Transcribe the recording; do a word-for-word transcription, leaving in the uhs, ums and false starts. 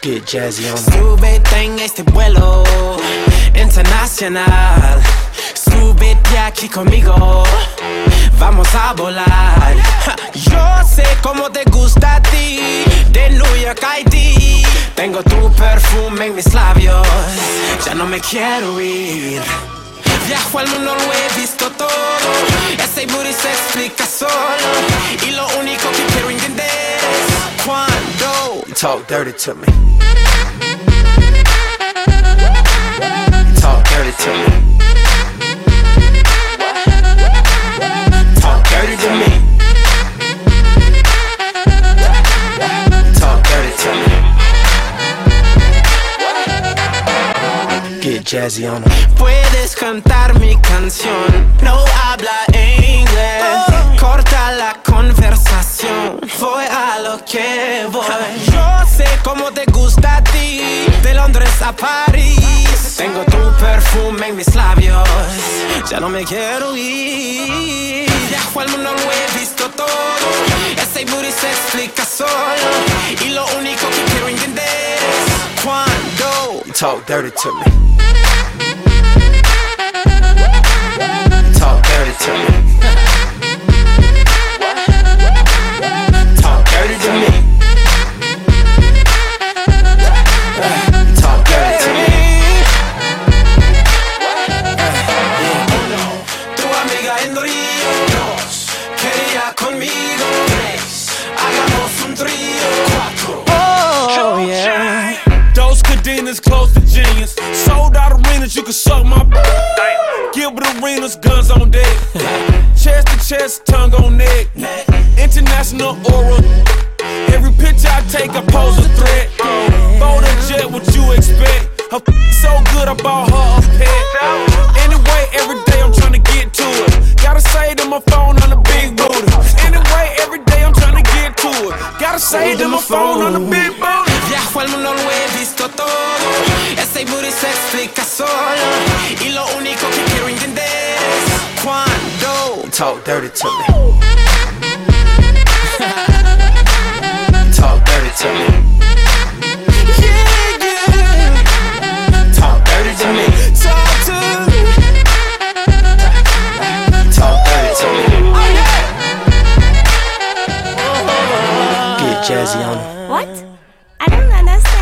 Get jazzy on. Súbete en este vuelo internacional. Súbete aquí conmigo, vamos a volar. Yo sé cómo te gusta a ti, de New York a Haití. Tengo tu perfume en mis labios, ya no me quiero ir. Viajo al mundo, lo he visto todo. Ese booty se explica solo. Y lo único que quiero entender es cuando You talk dirty to me. You talk dirty to me. Talk dirty to me. Talk dirty to me. Get jazzy on 'em. puedes cantar mi canción. No habla inglés, corta la conversación. Voy a lo que voy. Yo sé cómo te gusta a ti, de Londres a París. Tengo tu perfume en mis labios, ya no me quiero ir. Viajo al mundo, lo he visto todo. Ese booty se explica solo. Y lo único que quiero entender es cuando You talk dirty to me. Talk dirty to me. Talk dirty to me. Talk dirty to me. tu amiga en Río quería conmigo. Hagamos un trío. Oh yeah. Those cadenas close to genius. Sold out arenas, you can suck my b- Gilbert Arenas, guns on deck. Chest to chest, tongue on neck. International aura. Every picture I take, I pose a threat. Bold and jet, what you expect? Her f- so good, I bought her a pet. Anyway, every day I'm trying to get to it. Gotta say to my phone on the big booty. Anyway, every day I'm trying to get to it. Gotta say to my phone on the big booty. Viajo al mundo, lo he visto todo. Ese booty se explica solo. Y lo único que quiero entender es cuando You talk dirty to me. Talk dirty to me. yeah, yeah. Talk dirty to me. Talk to me. Talk dirty to me. Oh yeah. Get jazzy on 'em. What? I don't understand.